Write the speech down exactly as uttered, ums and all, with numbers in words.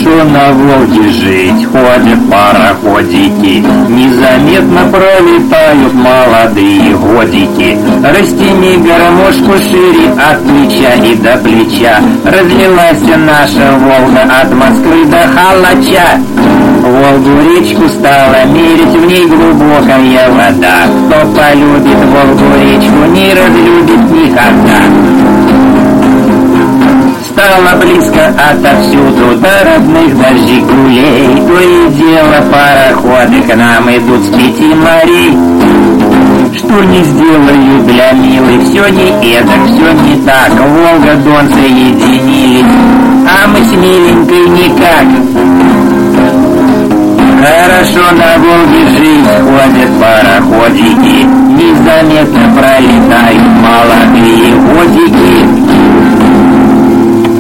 Хорошо на Волге жить, ходят пароходики, незаметно пролетают молодые годики. Растяни гармошку шире от плеча и до плеча, разлилась наша Волга от Москвы до Халача. Волгу речку стала мерить, в ней глубокая вода. Кто полюбит Волгу речку, не разлюбит никогда. Стало близко отовсюду, до родных до Жигулей. То и дело пароходы к нам идут с пяти морей. Что не сделаю для милой, все не эдак, все не так. Волга, Дон соединились, а мы с миленькой никак. Хорошо на Волге жить, ходят пароходики, незаметно пролетают молодые годики.